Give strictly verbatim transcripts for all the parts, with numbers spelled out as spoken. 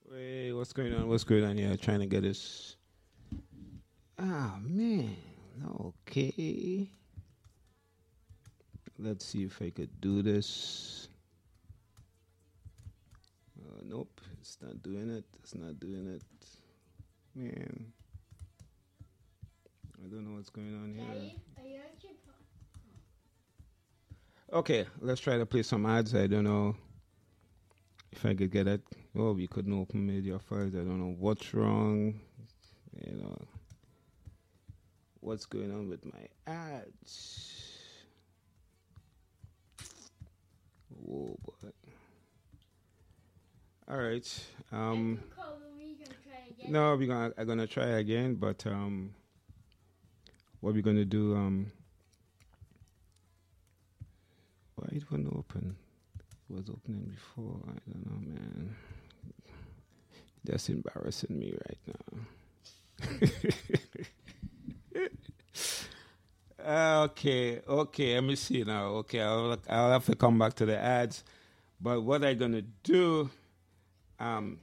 Hey, what's going on? What's going on here? Trying to get this. Ah, man. Okay. Let's see if I could do this. Uh, nope, it's not doing it. It's not doing it. Man. I don't know what's going on here. Okay, let's try to play some ads. I don't know if I could get it. Oh, we couldn't open media files. I don't know what's wrong. You know, what's going on with my ads? Whoa, boy. All right. Um, no, we're gonna I'm gonna try again, but um, what we're gonna do? Um, why it wouldn't open? It was opening before. I don't know, man. That's embarrassing me right now. okay, okay. Let me see now. Okay, I'll I'll have to come back to the ads, but what I'm gonna do? Um.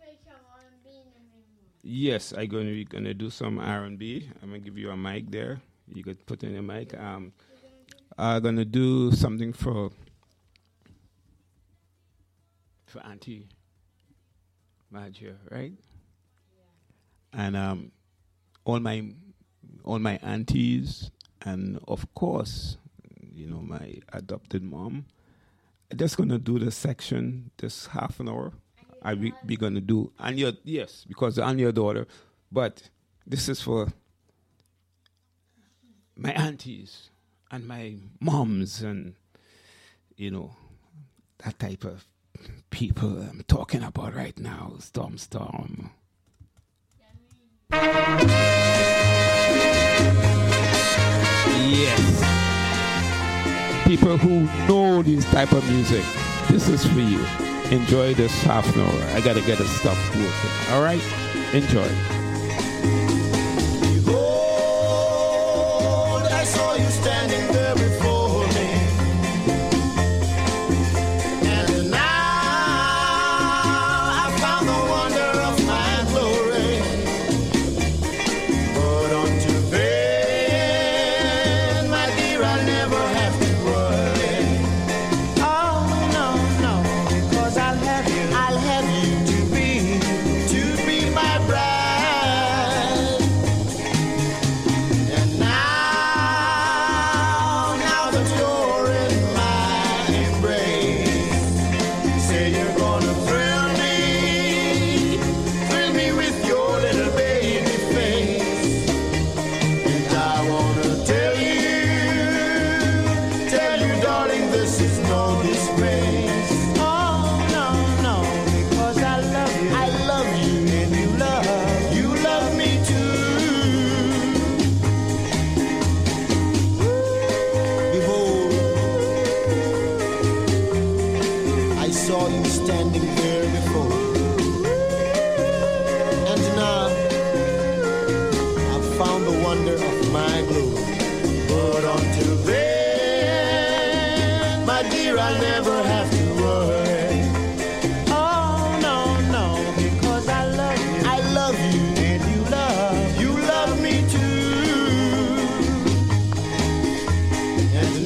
Yes, I'm gonna be gonna do some R and B. I'm gonna give you a mic there. You could put in a mic. Um, I'm gonna do something for for Auntie Magia, right? Yeah. And um, all my all my aunties, and of course, you know, my adopted mom. I'm just gonna do the section, just half an hour. I be, be gonna do and your yes, because I'm your daughter, but this is for my aunties and my moms and you know that type of people I'm talking about right now. Storm, storm. Yes, people who know this type of music. This is for you. Enjoy this half an hour. I gotta get this stuff working. All right? Enjoy. Behold, I saw you standing there before me. And now I found the wonder of my glory. But until then, my dear, I'll never have to worry. Oh, no, no, because I'll have you, I'll have you to be, to be my bride. And now, now that you're in my embrace, say you're gonna thrill me, thrill me with your little baby face. And I wanna tell you, tell you, darling, this is no disgrace. Oh, no, no, because I love you, I love you, and you love, you love me too. Behold, I saw you standing there before, and now I've found the wonder of my glory. But until then, my dear, I'll never have to worry. Oh, no, no, because I love you, I love you, and you love, you love me too. And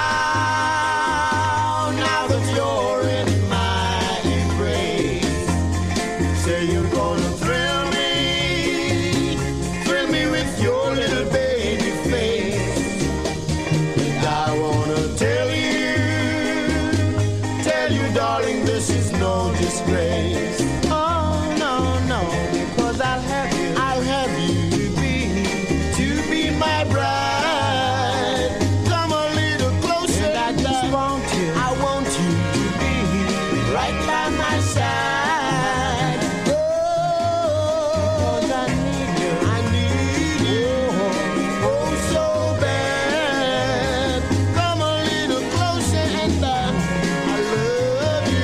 now, now that you're in my embrace, say you're gonna thrill me, thrill me with your little baby face. And I wanna tell you, tell you, darling, this is no disgrace. Oh, no, no, because I'll have you, I'll have you to be, to be my bride. Come a little closer, and I just want you, I want you to be right by my side. Oh, because I need you, I need you, oh, so bad. Come a little closer, and I, I love you.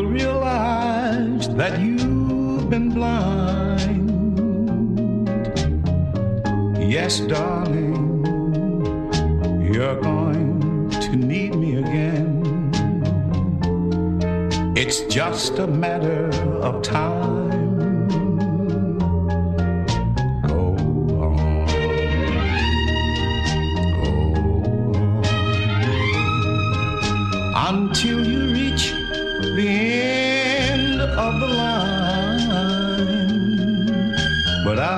you'll realize that you've been blind. Yes, darling, you're going to need me again. It's just a matter of time. Go on, go on, until you reach the end of the line. But I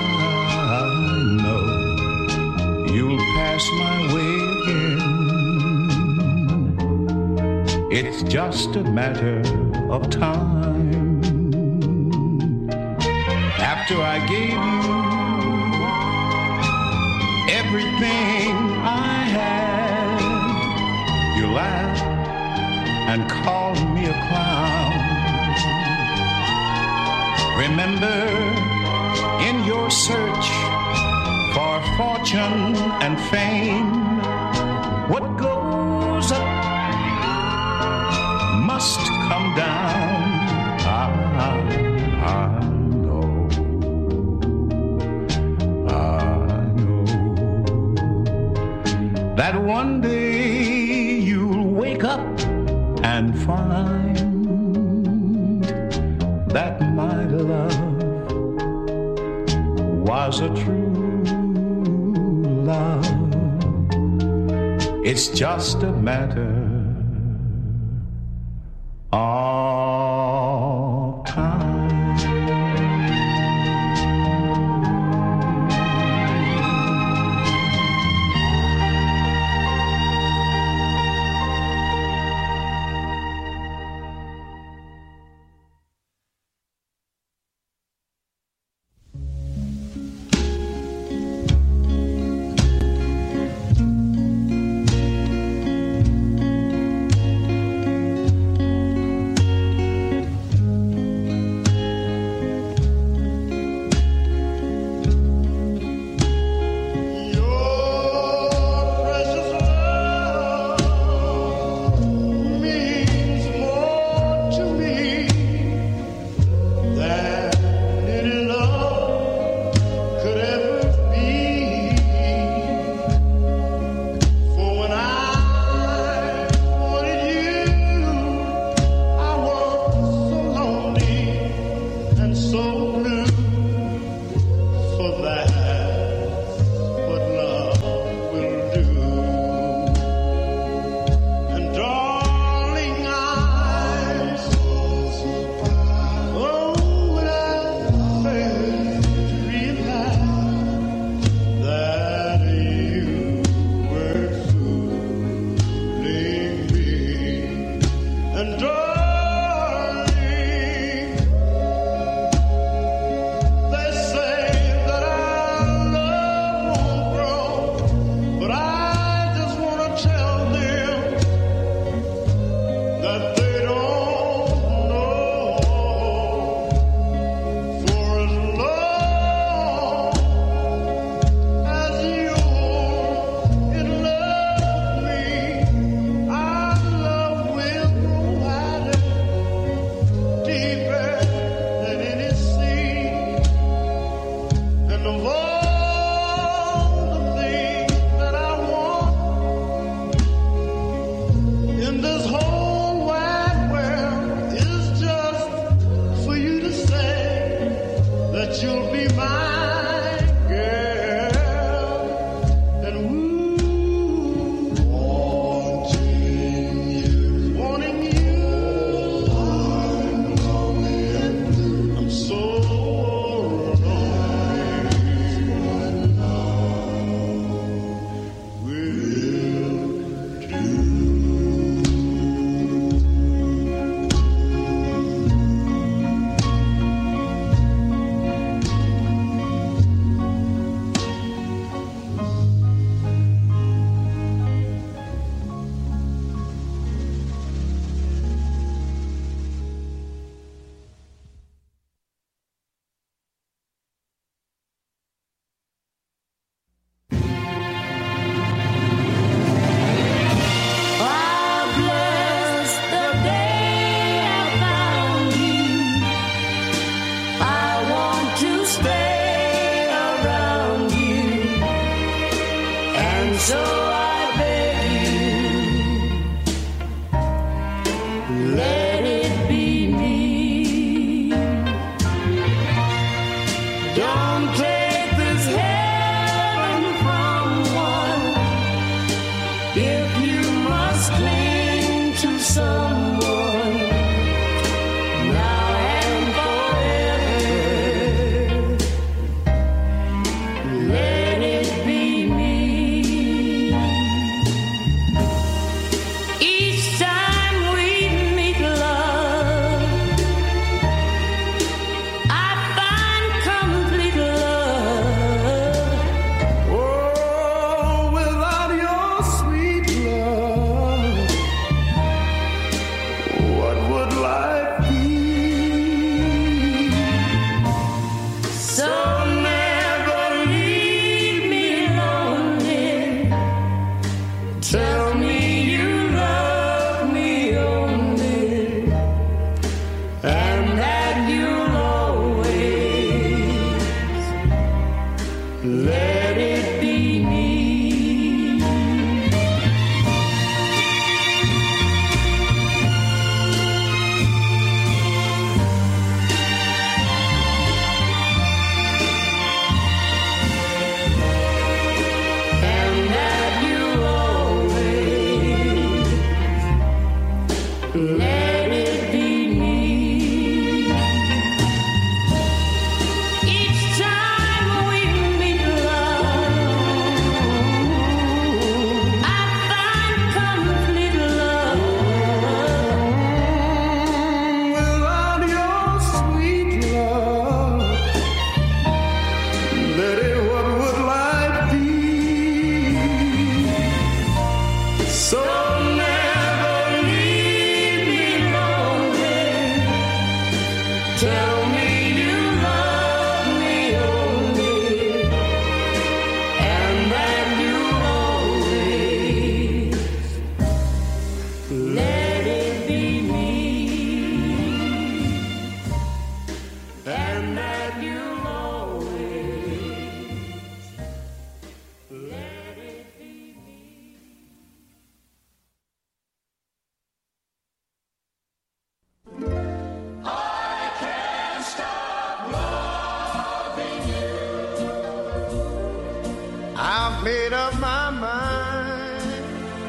know you'll pass my way again. It's just a matter of time. After I gave you everything I had, you laughed and called me a clown. Remember, in your search for fortune and fame, what goes up must come down. I, I know, I know that one day you'll wake up and find that my love was a true love. It's just a matter of time. and that you'll always let it be me. Let it be me. Each time we meet, love, I find complete love. Without your sweet love, Letty, what would life be? So tell me you love me only, and that you always let it be me, and that you always let it be me. I've made up my mind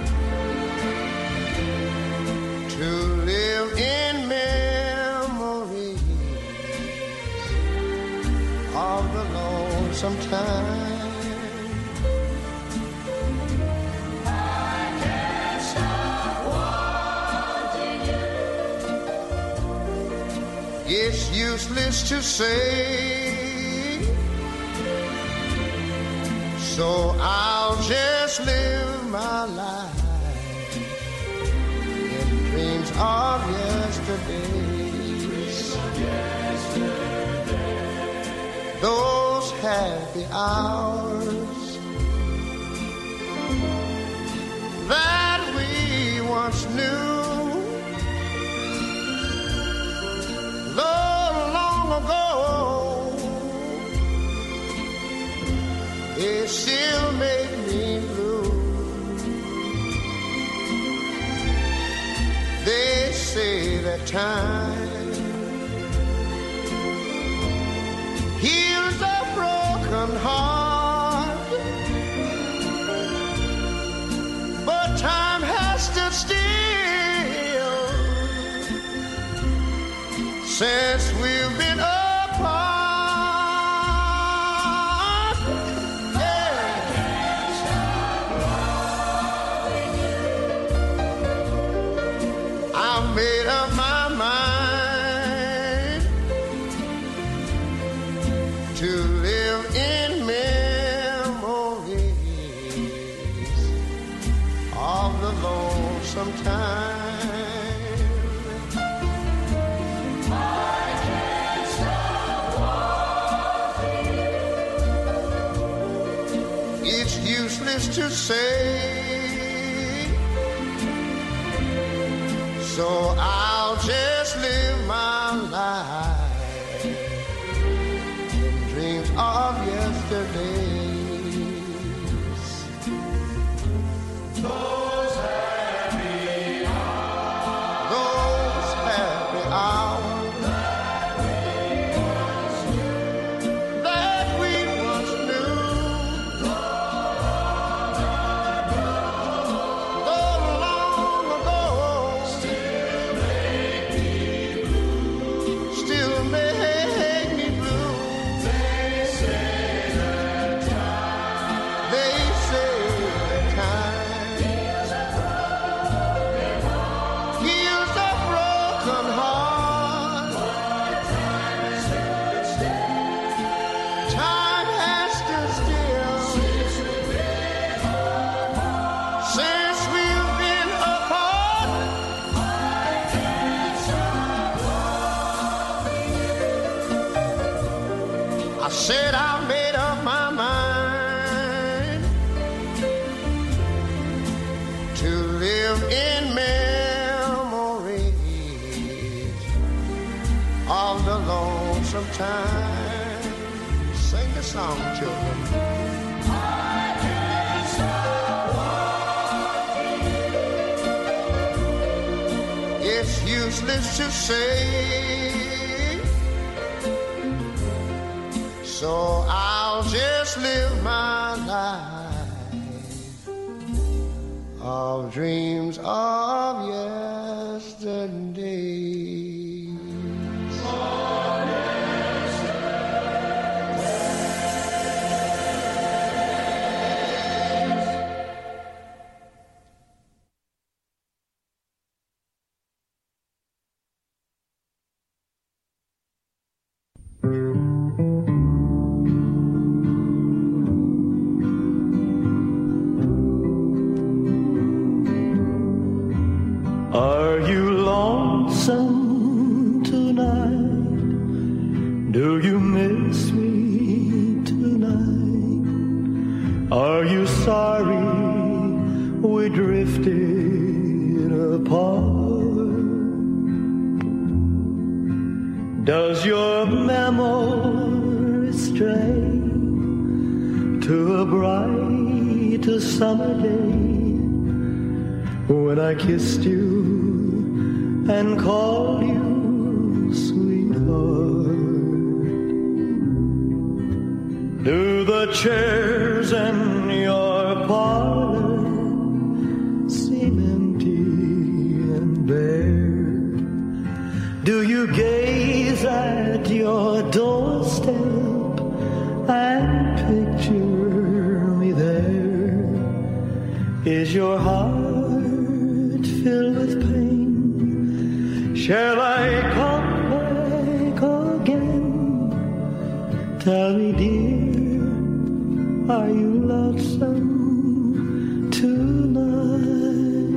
to live in memories of the lonesome time. I can't stop wanting you. It's useless to say, so I'll just live my life in dreams of yesterdays. Those happy hours that we once knew, though long ago, they still make me blue. They say that time heals a broken heart, but time has stood still since we've been apart. Made up my mind to live in memories of the lonesome time. I can't stop wanting you. It's useless to say, so I'll just live my life in dreams of yesterdays. Those happy hours, those happy hours that we once knew, though long ago, still make me blue. They say that time, they say that time heals a broken heart. Time has stood still since we've been apart. I said I made up my mind to live in memories of the lonesome time. Sing the song, children. I can't stop wanting you. It's useless to say, so I'll just live my life of dreams of yesterday. Are you lonesome tonight? Do you miss me tonight? Are you sorry we drifted apart? Does your memory stray to a bright summer day when I kissed you and called you sweetheart? Do the chairs in your parlor seem empty and bare? Do you gaze at your doorstep and picture me there? Is your heart filled with pain? Shall I come back again? Tell me, dear, are you lonesome tonight?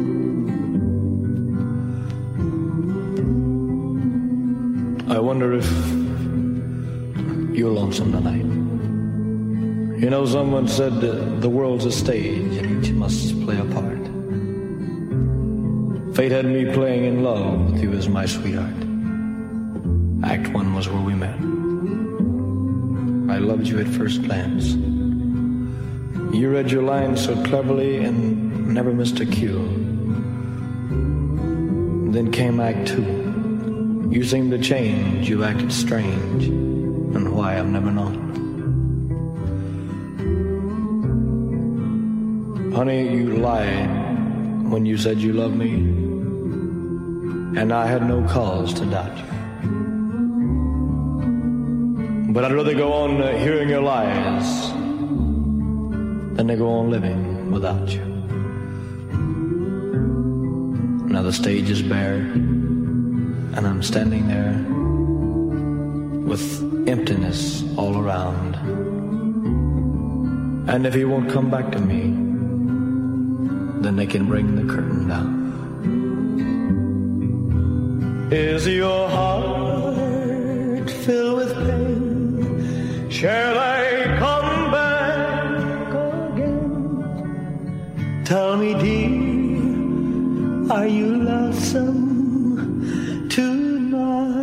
I wonder if you're lonesome tonight. You know, someone said uh, the world's a stage and each must play a part. Fate had me playing in love with you as my sweetheart. Act one was where we met. I loved you at first glance. You read your lines so cleverly and never missed a cue. Then came Act two. You seemed to change, you acted strange, and why I've never known. Honey, you lied when you said you loved me, and I had no cause to doubt you. But I'd rather go on uh, hearing your lies than to go on living without you. Now the stage is bare, and I'm standing there with emptiness all around. And if he won't come back to me, then they can bring the curtain down. Is your heart filled with pain? Shall I come back again? Tell me, dear, are you lonesome tonight?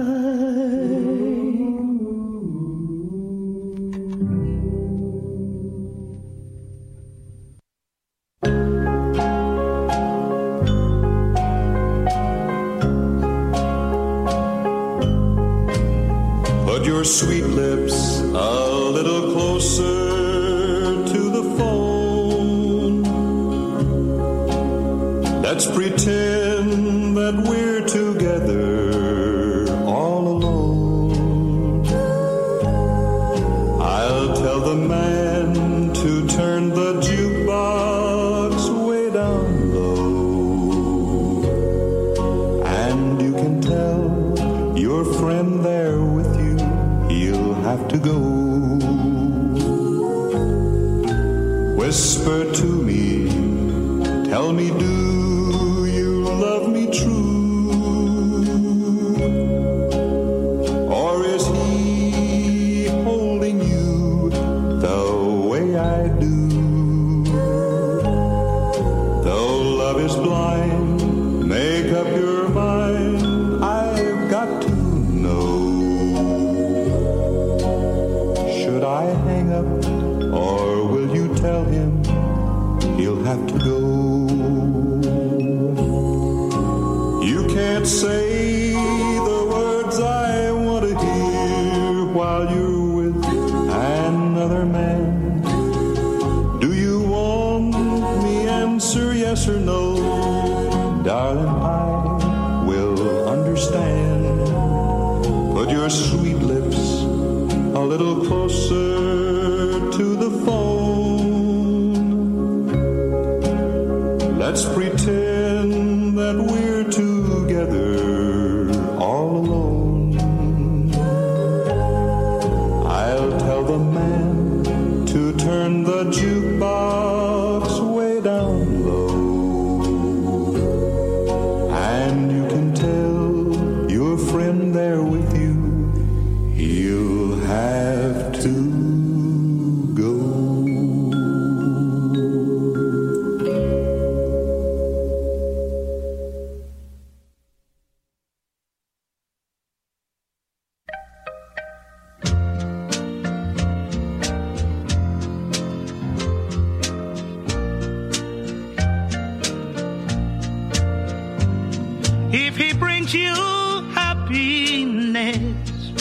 Put your sweet lips a little closer to the phone. Let's pretend that we're together all alone. I'll tell the man to turn the jukebox way down low, and you can tell your friend there with you he'll have to go. Whisper to me, tell me, do you love me true? Or is he holding you the way I do? Though love is blind, make up your mind, I've got to know. I hang up, or will you tell him he'll have to go? You can't say the words I want to hear while you're with another man. Do you want me answer yes or no? Darling, I will understand. Put your sweet lips a little closer to the phone. Let's pretend that we're together all alone. I'll tell the man to turn the jukebox way down low. And you can tell your friend there with you, he'll have to go. If he brings you happiness,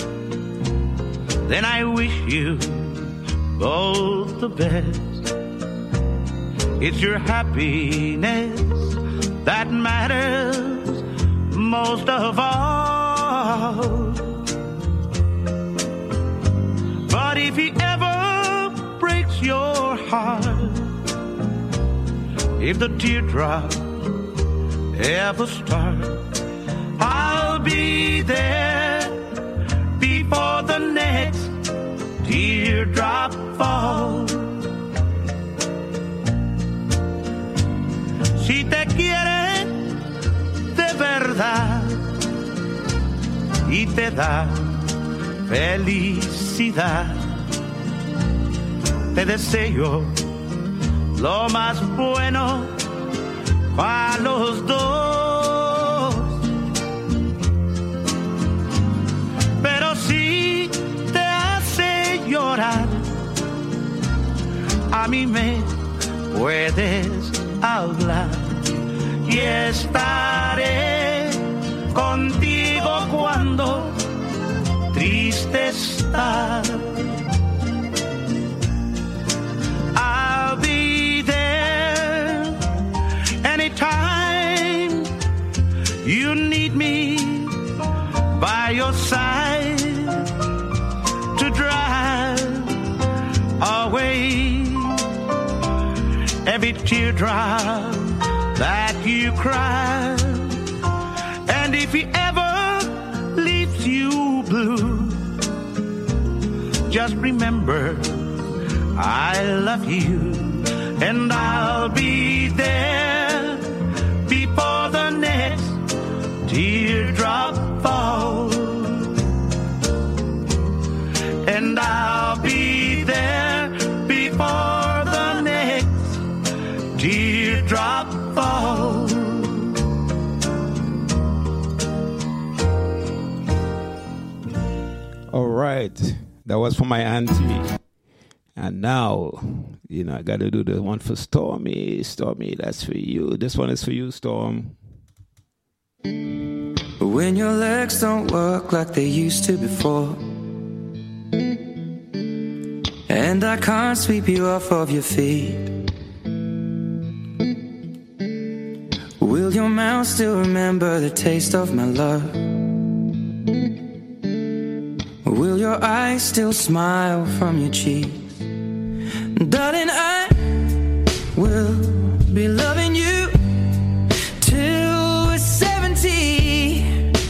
then I wish you both the best. It's your happiness that matters most of all. But if he ever breaks your heart, if the teardrop ever start, I'll be there before the next teardrop falls. Si te quiere de verdad y te da felicidad, te deseo lo más bueno a los dos. Pero si te hace llorar, a mí me puedes hablar y estaré contigo cuando triste estás. I'll be there anytime you need me by your side to drive away every teardrop that you cry. And if he ever leaves you blue, just remember I love you, and I'll be there before the next teardrop falls. And I'll be there before the next teardrop falls. All right, that was for my auntie. And now, you know, I got to do the one for Stormy. Stormy, that's for you. This one is for you, Storm. When your legs don't work like they used to before, and I can't sweep you off of your feet, will your mouth still remember the taste of my love? Will your eyes still smile from your cheeks? Darling, I will be loving you till we're seventy.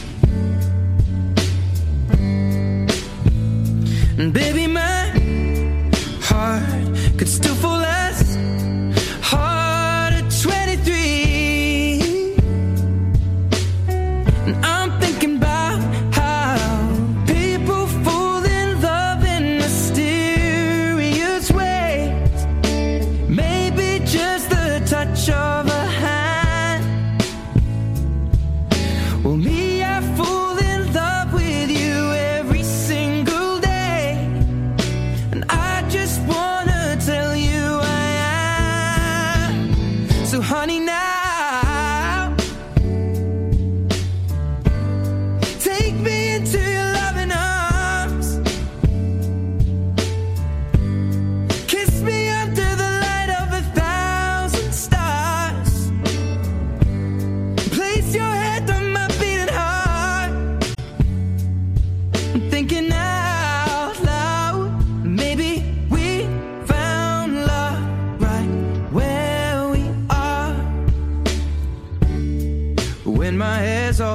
And baby, my heart could still fall as hard at twenty-three. And I'm thinking about how people fall in love in mysterious ways. Maybe just the touch of a hand. Well, me, I fall in love with you every single day.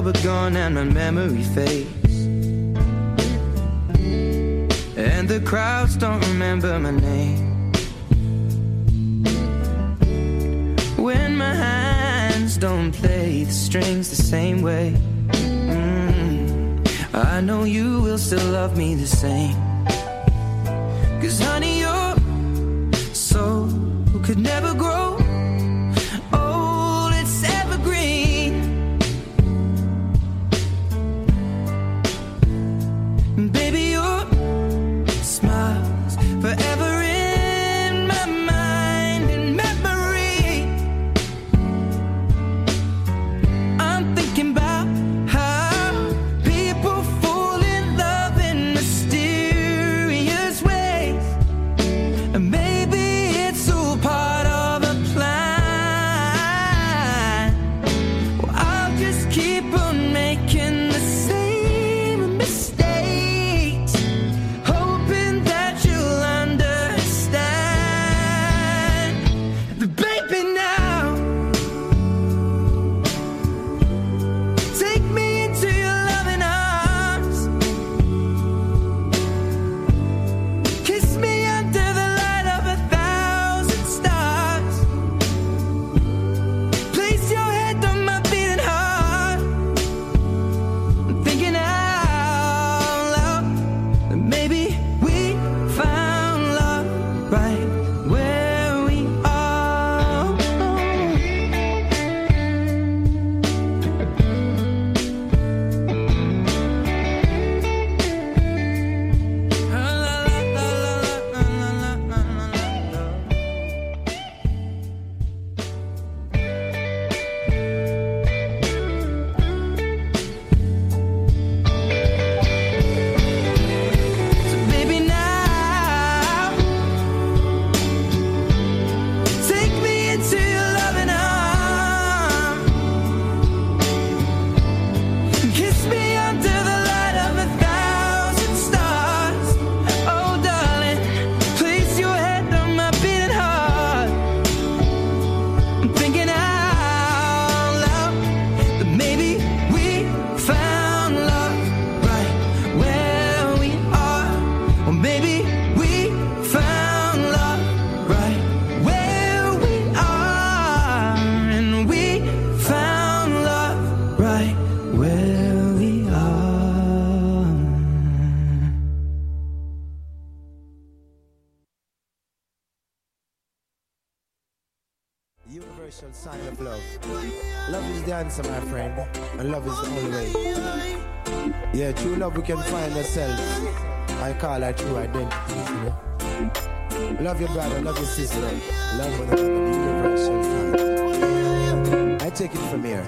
you're gone and my memory fades, and the crowds don't remember my name. When my hands don't play the strings the same way, mm, I know you will still love me the same. 'Cause honey, your soul could never grow old, it's evergreen. Baby, your smile's forever in my mind and memory. I'm thinking about how people fall in love in mysterious ways, and maybe it's all part of a plan. Well, I'll just keep on making the same mistakes, hoping that you'll understand. But baby, now take me into your loving arms, kiss me under the light of a thousand stars, place your head on my beating heart. I'm thinking out loud that maybe we found love right where we are. So baby, now take me into your loving arms, kiss me under the light of a thousand stars. Oh darling, place your head on my beating heart. I'm thinking out loud that maybe we found love right where we are. Or maybe we found love right where we are. And we found love right where we are. Universal sign of love. Love is the answer, my friend, and love is the only way. Yeah, true love we can find ourselves. I call that true identity. You know? Love your brother, love your sister, love one another. Universal sign. I take it from here.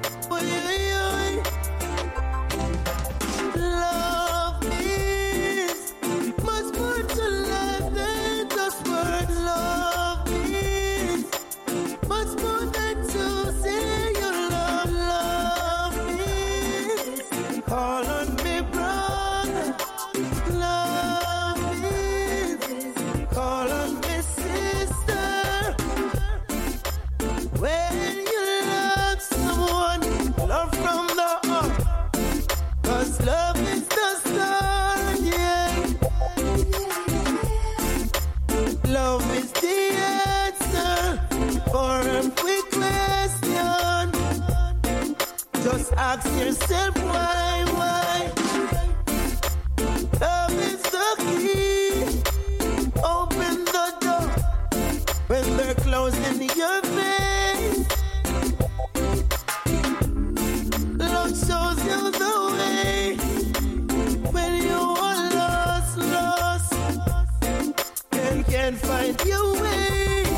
Love is much more to life than just words. Love is much more than to say you love. Love is call on me, brother. Love is call on me, sister. When you love someone, love from the heart. 'Cause love is the start, yeah. Love is the answer for every question. Just ask yourself why, why. Love is the key. Open the door when they're closing your face. Love shows you the way when you are lost, lost, and can't find your way.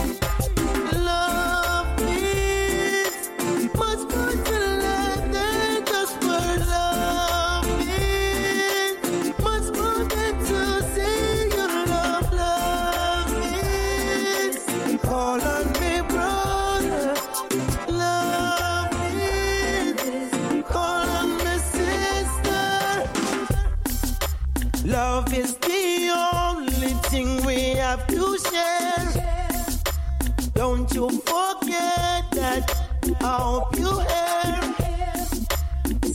Love is much more to life than just words. Love is much more than to say you love. Love is call on me, brother. Love is call on me, sister. Love is the only thing we have to share. Don't you forget that. I hope you hear.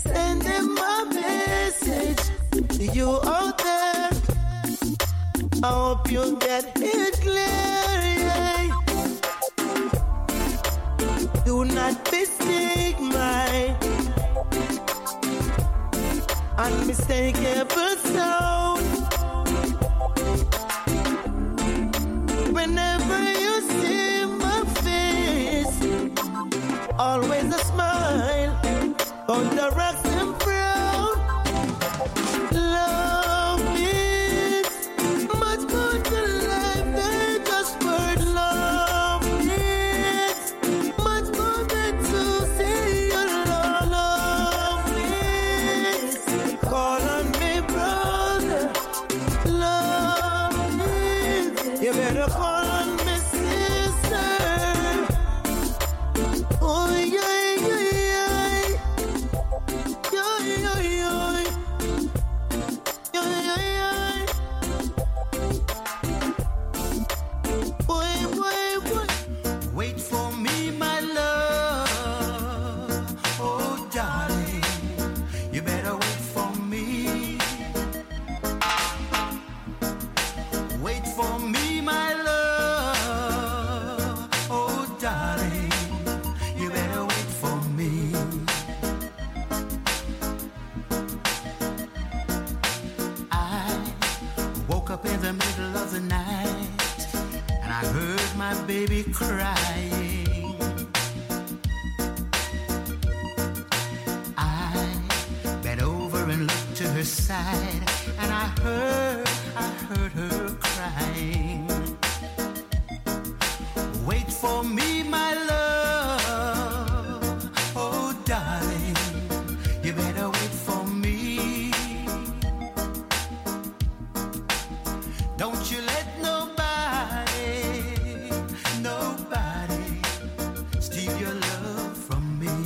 my message to you out there. I hope you get it clear. Yeah. Do not mistake my unmistakable sound. Whenever you see my face, always a smile counteracts and frown. Love is much more to life than just word. Love is much more than to say your love is. Call on me, brother. Love is. You better call on me, sister. Oh yeah, yeah, yeah, yeah, yeah, yeah, yeah, yeah. Boy, boy, boy. Wait for me, my love. Oh, darling, you better wait for me. Wait for me, my love. Oh, darling, you better wait for me. I woke up in the middle of the night and I heard my baby crying. I bent over and looked to her side and I heard, I heard her crying. Wait for me, my love. Oh, darling, you better wait for me. Don't you let nobody, nobody steal your love from me.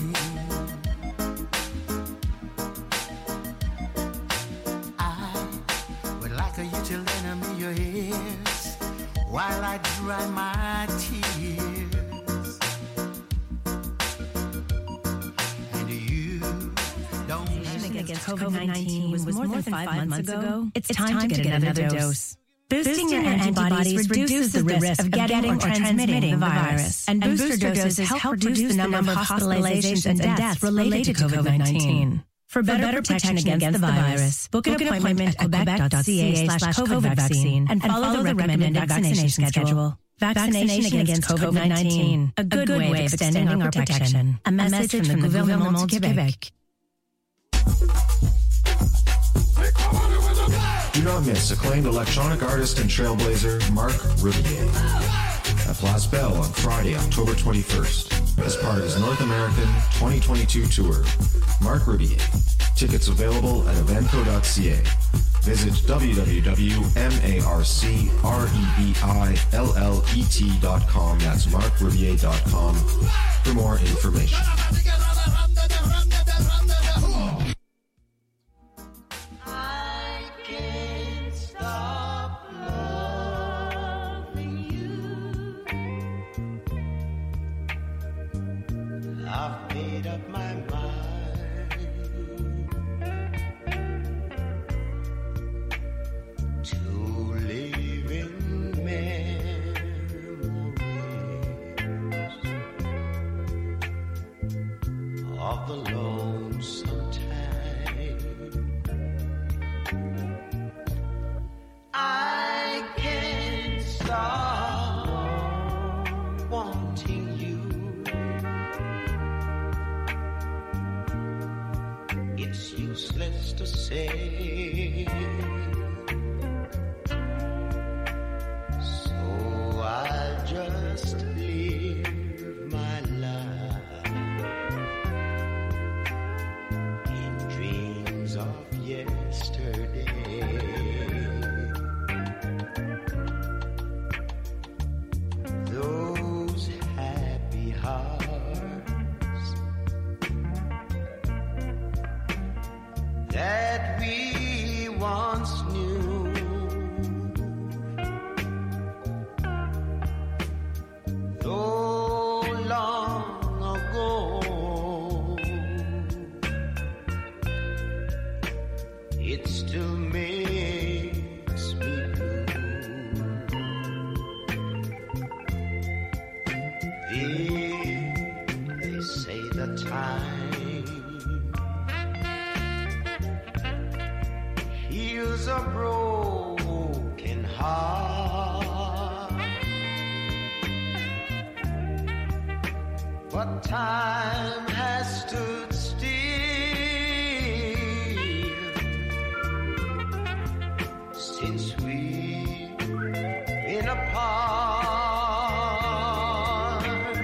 I would like you to lend me your ears while I dry my tears. And you don't Against COVID nineteen was more than five months ago. It's time to get another dose. Boosting your antibodies reduces the risk of getting or transmitting the virus. And booster doses help reduce the number of hospitalizations and deaths related to COVID nineteen. For better protection against the virus, book an appointment at quebec.ca slash COVID vaccine and follow the recommended vaccination schedule. Vaccination against COVID nineteen, a good way of extending our protection. A message from the Gouvernement du Québec. Do not miss acclaimed electronic artist and trailblazer Marc Rebillet at Place Belle on Friday, October twenty-first, as part of his North American twenty twenty-two tour. Marc Rebillet. Tickets available at evenco dot c a. Visit w w w dot marc dot com. That's marc rebillet dot com for more information. I've made up my mind to live in memories of the lonesome time. I can't stop wanting you. It's useless to say, so I'll just live my life in dreams of yesterday. Those happy hearts that we once knew, though long ago, still makes me blue. They, they say the time heals a broken heart, but time has stood still since we've been apart.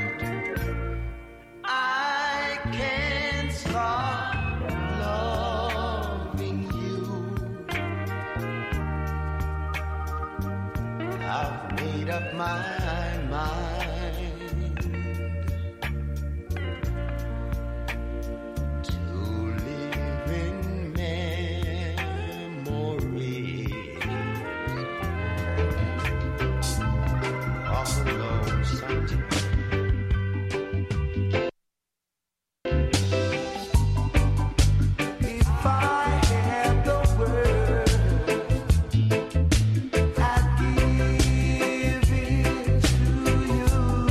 I can't stop loving you. I've made up my mind to live in memory of a lonesome time. If I had the world, I'd give it to you.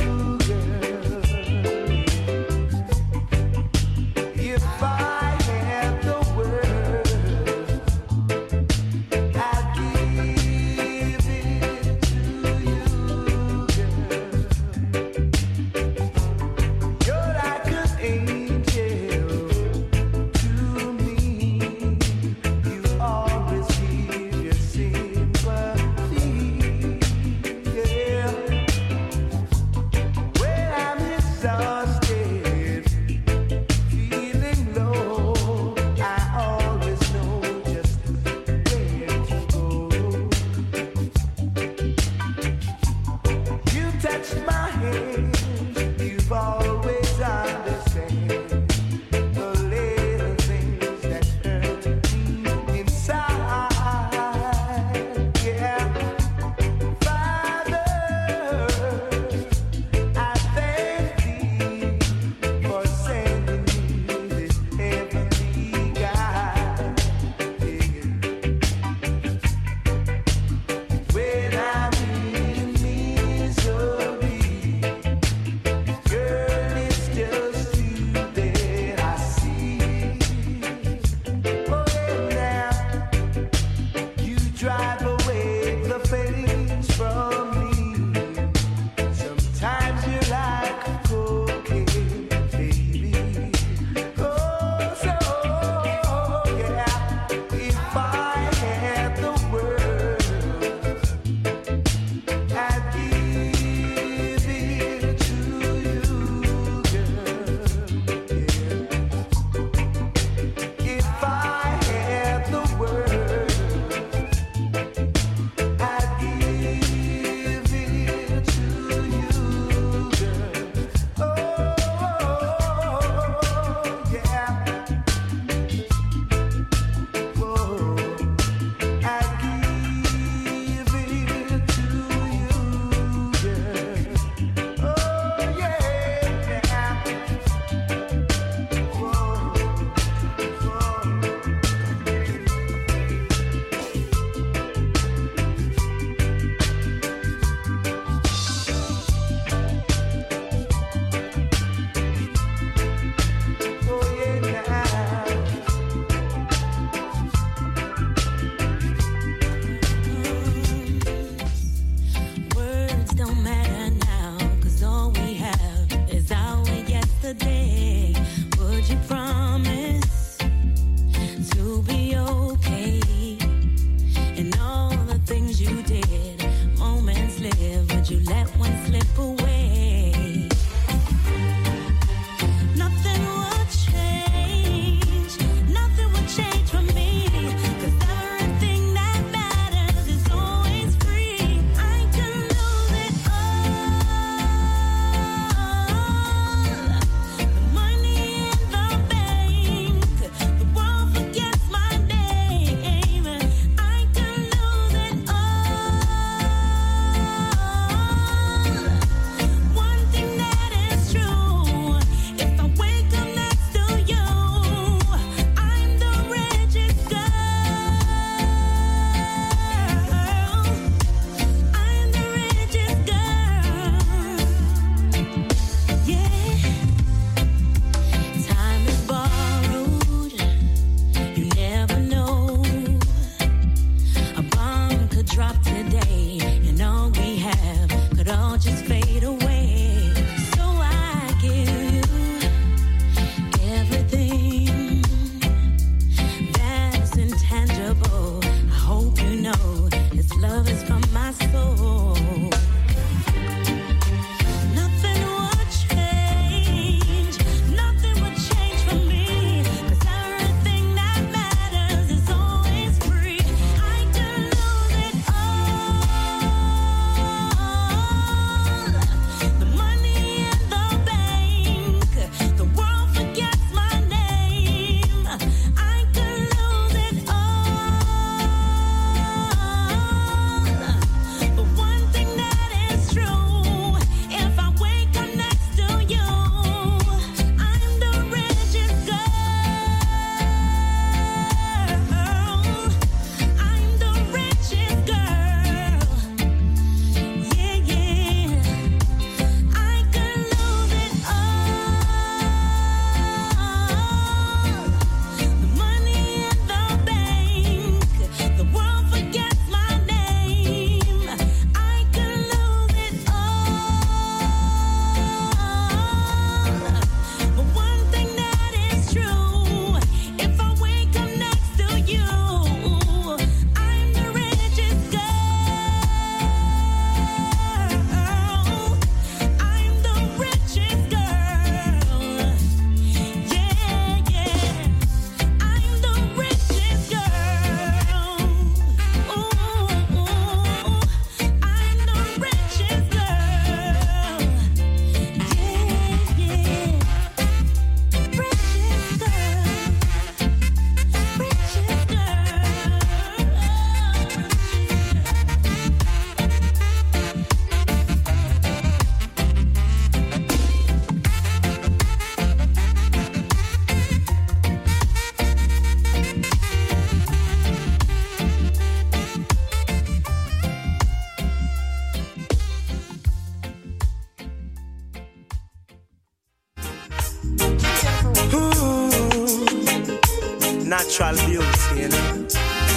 natural beauty, you know.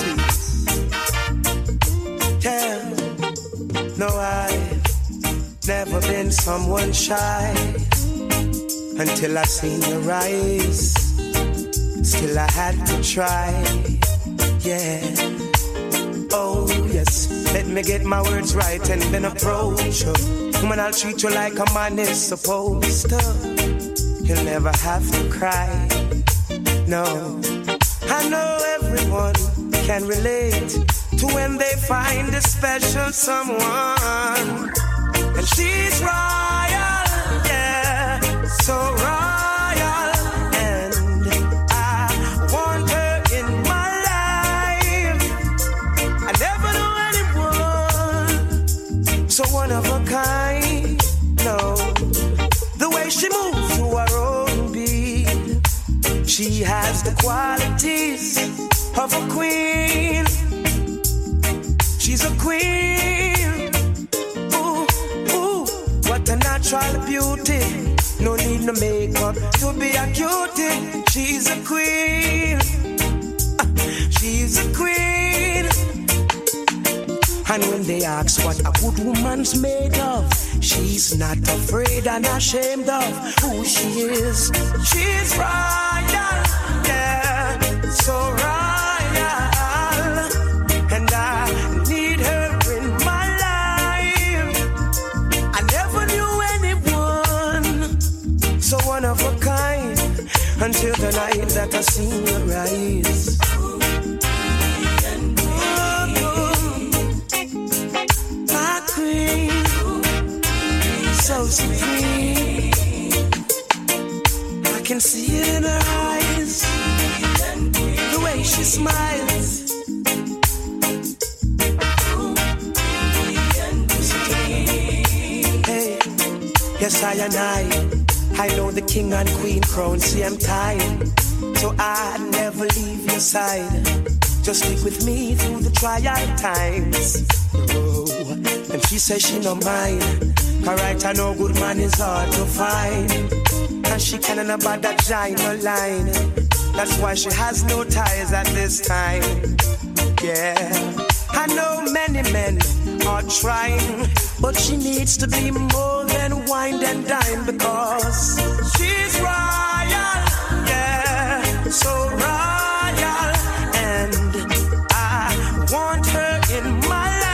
Yeah, no, I've never been someone shy until I seen your eyes. Still I had to try, yeah. Oh yes, let me get my words right and then approach you. Woman, I'll treat you like a man is supposed to. You'll never have to cry, no. I know everyone can relate to when they find a special someone. And she's royal, yeah, so royal. And I want her in my life. I never knew anyone so one of a kind, no. The way she moves to her own beat, she has the qualities of a queen. She's a queen. Ooh, ooh, what a natural beauty. No need no makeup to be a cutie. She's a queen. Uh, she's a queen. And when they ask what a good woman's made of, she's not afraid and ashamed of who she is. She's royal, yeah, so royal. And I need her in my life. I never knew anyone so one of a kind until the night that I seen your eyes. So supreme, I can see it in her eyes, the way she smiles. Hey, yes I and I, I know the king and queen crown same time, so I'd never leave your side. Just stick with me through the trial times. Oh, and she says she no mind. Alright, I know good man is hard to find. And she can't about that giant line. That's why she has no ties at this time. Yeah, I know many men are trying, but she needs to be more than wine and dine, because she's royal, yeah, so royal. And I want her in my life.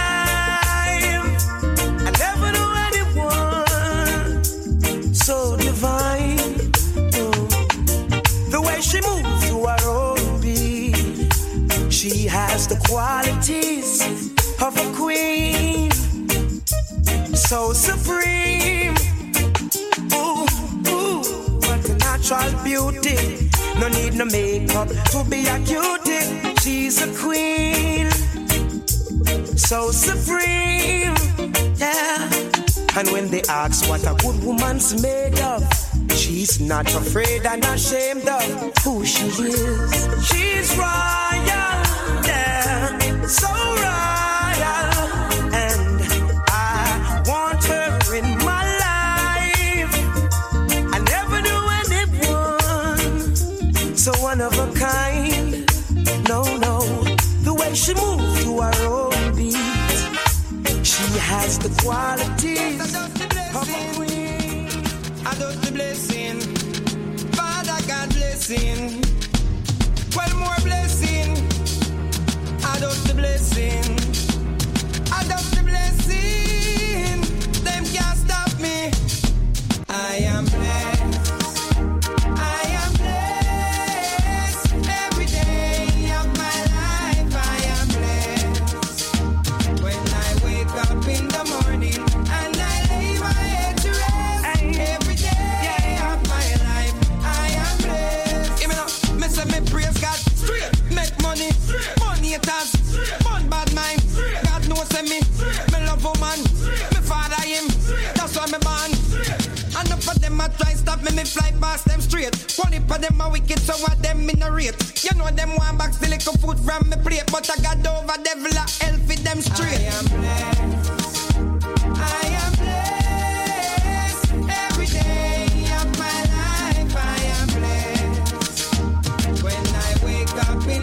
So divine, oh. The way she moves to her own beat, she has the qualities of a queen, so supreme. Ooh, ooh, what a natural beauty. No need no makeup to be a cutie. She's a queen, so supreme, yeah. And when they ask what a good woman's made of, she's not afraid and ashamed of who she is. She's royal, yeah, so royal. And I want her in my life. I never knew anyone so one of a kind. No, no, the way she moves to her own beat, she has the qualities of a queen. I love the blessing, Father God blessing. Well, more blessing. I love the blessing. I love the blessing. Them can't stop me. I am blessed. I am blessed. Every day of my life I am blessed. When I wake up in the morning and I lay my head to rest, every day of my life I am blessed. Give me now, me say me praise God, straight, make money, money it has, one bad mind. God knows me, me love woman, me father him, that's why me born. And enough of them a try stop me, me fly past them straight. One of them a wicked, so what them in a rate. You know them want back still little food from me plate, but I got over devil a hell for them straight. I am blessed. I am blessed. Every day of my life I am blessed. When I wake up in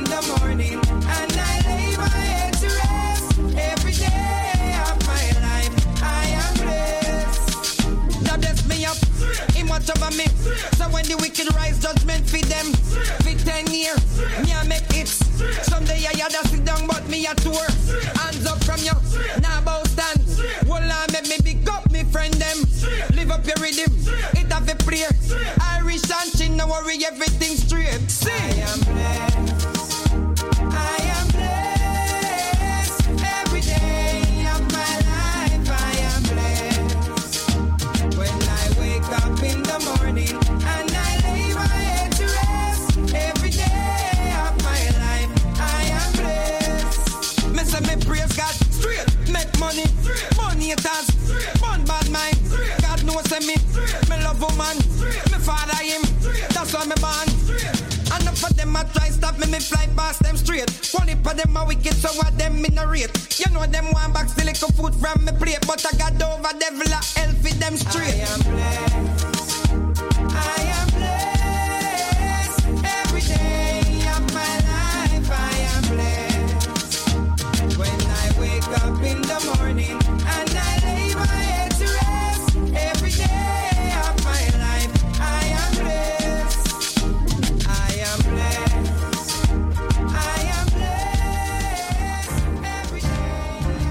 me a tour. Hands up from you, now bow stand. Hold on, make me big up me friend them. Live up your rhythm, it have a prayer. Irish and chin, no worry, everything straight. Sing. I am blessed. I am blessed. Every day of my life, I am blessed. When I wake up in the morning and I lay my head to rest, every day of my life, I am blessed. Me say me praise God straight, make money, money it has, one bad mind. God knows me, me love woman, me father him, that's why me born. And enough of them a try stop me, me fly past them straight. Only for them a wicked, so what them in a rate. You know them one back still little food from me plate, but I got over devil a hell for them straight. I am blessed. I am blessed. Every day of my life I am blessed. When I wake up in the morning and I lay my head to rest, every day of my life I am blessed. I am blessed. I am blessed. Every day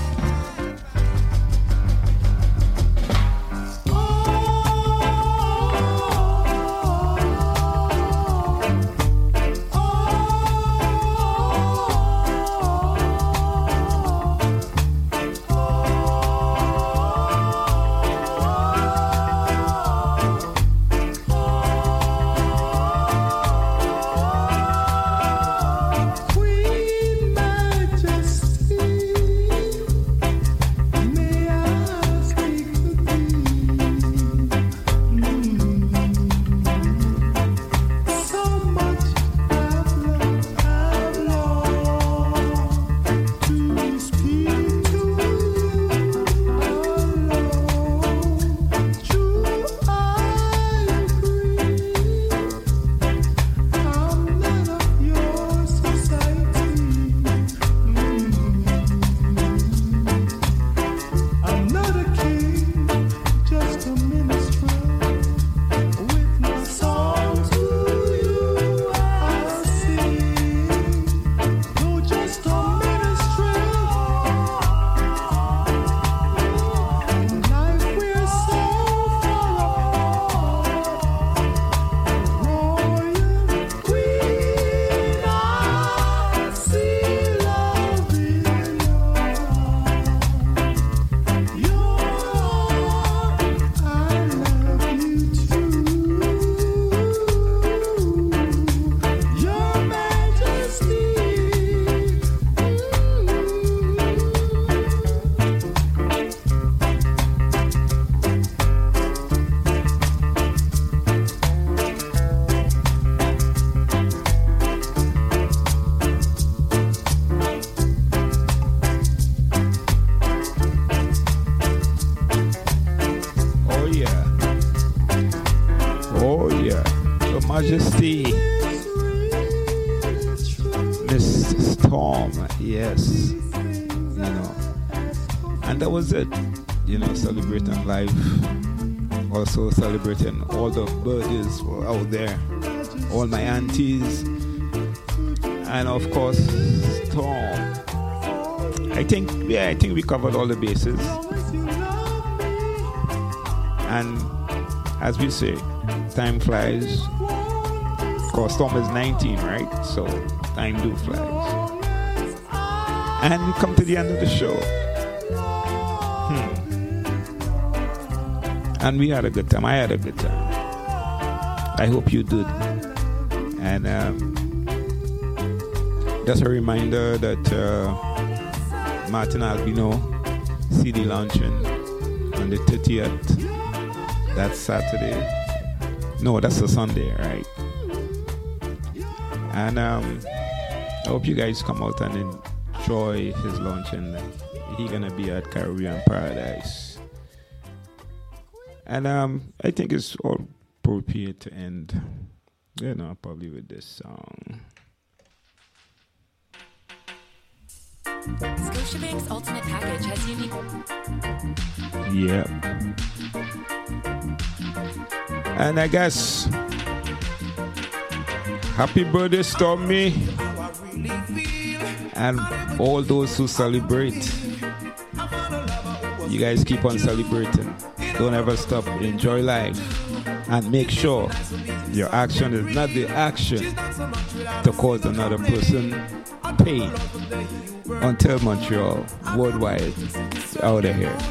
of my Queen Majesty, may I speak with thee? So much I've loved, I've longed to speak to you alone. True, I agree, I'm none of your society. I'm not a king, just a minstrel. With my song to you I'll sing. No, just a minstrel. In life we're so far apart. Royal Queen, I see love in you. You're, I love you too. Your Majesty. Oh yeah. Oh yeah. Your Majesty. Miss Storm, yes. You know. And that was it. You know, celebrating life. Also celebrating all the birdies who are out there. All my aunties. And of course, Storm. I think, yeah, I think we covered all the bases. And as we say, time flies. Of course, Storm is nineteen, right? So time do flies. And we come to the end of the show. Hmm. And we had a good time. I had a good time. I hope you did. And um, just a reminder that uh, Martin Albino C D launching on the thirtieth. That's Saturday. No, that's a Sunday, right? And um, I hope you guys come out and enjoy his launching. He's gonna be at Caribbean Paradise. And um, I think it's all appropriate to end, you know, probably with this song. Scotiabank's Ultimate Package has unique... Yep. And I guess happy birthday, Stormy. And all those who celebrate, you guys keep on celebrating. Don't ever stop. Enjoy life. And make sure your action is not the action to cause another person pain. Until Montreal, worldwide, out of here.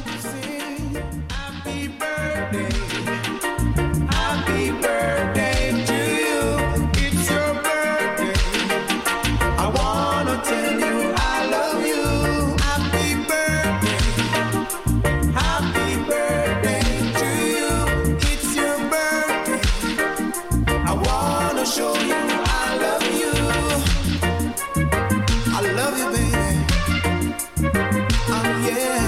Happy birthday to you. It's your birthday. I wanna tell you I love you. Happy birthday. Happy birthday to you. It's your birthday. I wanna show you I love you. I love you, baby. Oh yeah.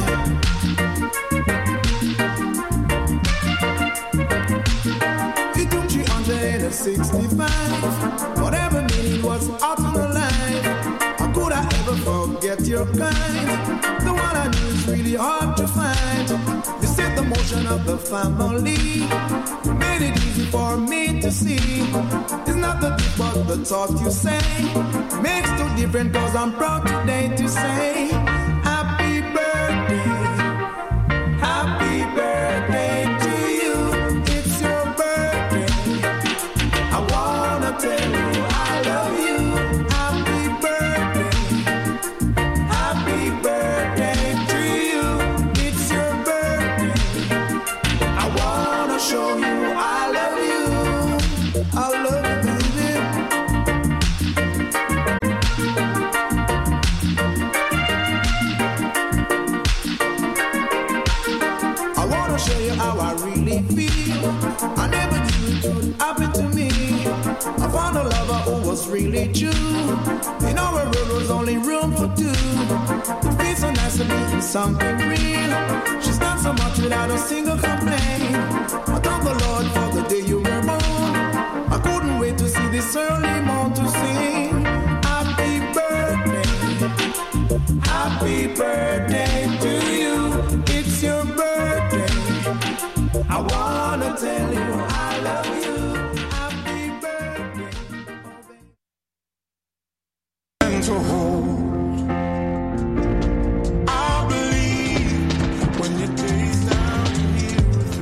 sixty-five, whatever meaning was out of my life. How could I ever forget your kind? The one I knew is really hard to find. You set the motion of the family, made it easy for me to see. It's not the gift but the thought you say makes no difference, cause I'm proud today to say happy birthday, happy birthday to you. It's your birthday. I wanna tell you I love you. Happy birthday. Happy birthday to you. It's your birthday. I wanna show you I love you. I love you, baby. I wanna show you how I really feel. I never knew it would happen to me. I found a lover who was really true. In our world was only room for two. It feels so nice to be in something real. She's not so much without a single complaint. I thank the Lord for the day you were born. I couldn't wait to see this early morn to sing happy birthday, happy birthday to you. It's your birthday. I wanna tell you I love you. To hold, I believe when your days down here.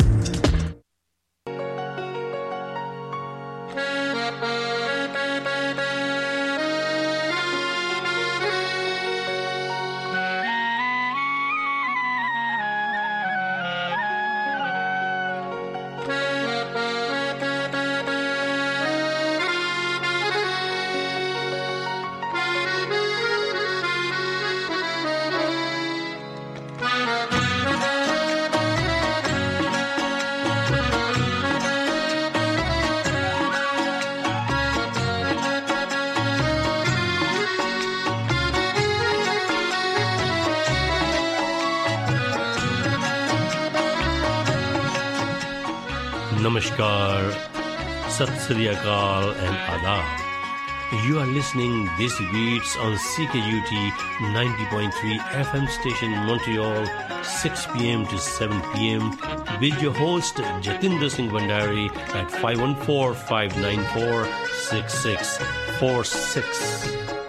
Namaskar, Sat Sri Akal and Adab. You are listening Desi Beats on C K U T ninety point three F M station Montreal, six p.m. to seven p.m. with your host Jatinder Singh Bhandari at five one four, five nine four, six six four six.